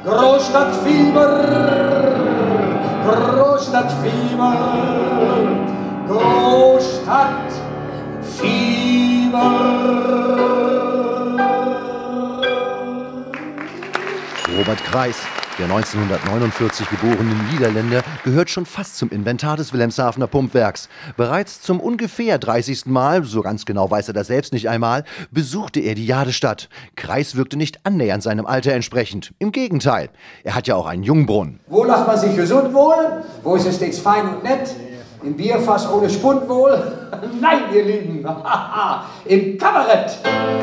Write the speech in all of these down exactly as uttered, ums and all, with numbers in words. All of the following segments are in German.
Großstadtfieber, Großstadtfieber, Großstadtfieber. Robert Kreis, der neunzehnhundertneunundvierzig geborene Niederländer, gehört schon fast zum Inventar des Wilhelmshavener Pumpwerks. Bereits zum ungefähr dreißigsten Mal, so ganz genau weiß er das selbst nicht einmal, besuchte er die Jadestadt. Kreis wirkte nicht annähernd seinem Alter entsprechend. Im Gegenteil, er hat ja auch einen Jungbrunnen. Wo lacht man sich gesund wohl? Wo ist es stets fein und nett? Im Bierfass ohne Spund wohl? Nein, ihr Lieben, im Kabarett.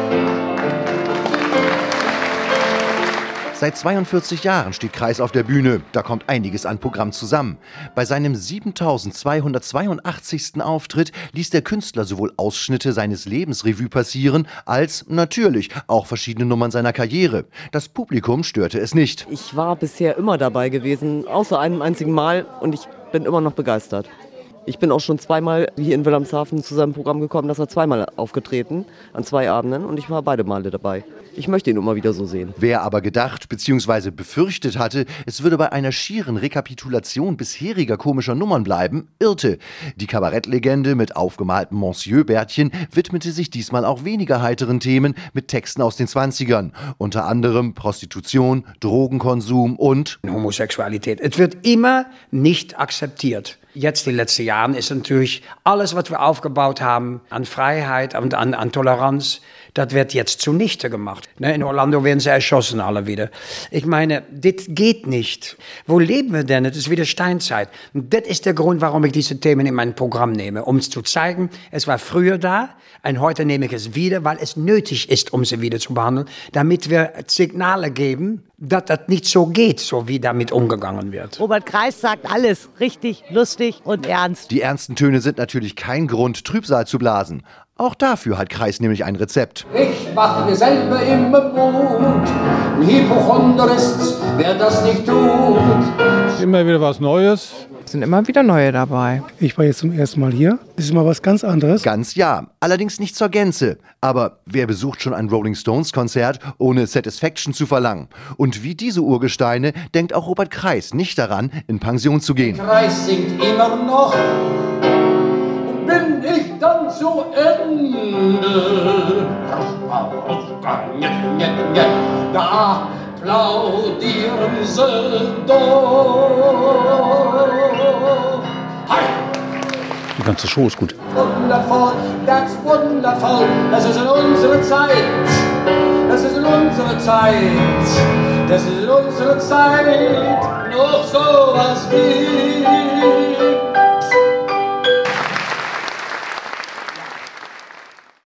Seit zweiundvierzig Jahren steht Kreis auf der Bühne. Da kommt einiges an Programm zusammen. Bei seinem siebentausendzweihundertzweiundachtzigsten Auftritt ließ der Künstler sowohl Ausschnitte seines Lebens Revue passieren, als natürlich auch verschiedene Nummern seiner Karriere. Das Publikum störte es nicht. Ich war bisher immer dabei gewesen, außer einem einzigen Mal, und ich bin immer noch begeistert. Ich bin auch schon zweimal hier in Wilhelmshaven zu seinem Programm gekommen, das war zweimal aufgetreten, an zwei Abenden, und ich war beide Male dabei. Ich möchte ihn immer wieder so sehen. Wer aber gedacht bzw. befürchtet hatte, es würde bei einer schieren Rekapitulation bisheriger komischer Nummern bleiben, irrte. Die Kabarettlegende mit aufgemaltem Monsieur-Bärtchen widmete sich diesmal auch weniger heiteren Themen mit Texten aus den zwanzigern. Unter anderem Prostitution, Drogenkonsum und Homosexualität. Es wird immer nicht akzeptiert. Jetzt, die letzten Jahre, ist natürlich alles, was wir aufgebaut haben an Freiheit und an, an Toleranz, das wird jetzt zunichte gemacht. In Orlando werden sie erschossen, alle wieder. Ich meine, das geht nicht. Wo leben wir denn? Das ist wieder Steinzeit. Und das ist der Grund, warum ich diese Themen in mein Programm nehme. Um es zu zeigen, es war früher da und heute nehme ich es wieder, weil es nötig ist, um sie wieder zu behandeln, damit wir Signale geben, dass das nicht so geht, so wie damit umgegangen wird. Robert Kreis sagt alles richtig, lustig und ernst. Die ernsten Töne sind natürlich kein Grund, Trübsal zu blasen. Auch dafür hat Kreis nämlich ein Rezept. Ich mache mir selber immer Mut. Ein Hypochonder ist, wer das nicht tut. Immer wieder was Neues. Es sind immer wieder neue dabei. Ich war jetzt zum ersten Mal hier. Das ist mal was ganz anderes. Ganz ja, allerdings nicht zur Gänze. Aber wer besucht schon ein Rolling Stones Konzert, ohne Satisfaction zu verlangen? Und wie diese Urgesteine denkt auch Robert Kreis nicht daran, in Pension zu gehen. Kreis singt immer noch. Und bin ich dann zu Ende? Da applaudieren sie doch. Die ganze Show ist gut. Wundervoll, that's wonderful. Das ist in unserer Zeit. Das ist in unserer Zeit. Das ist in unserer Zeit.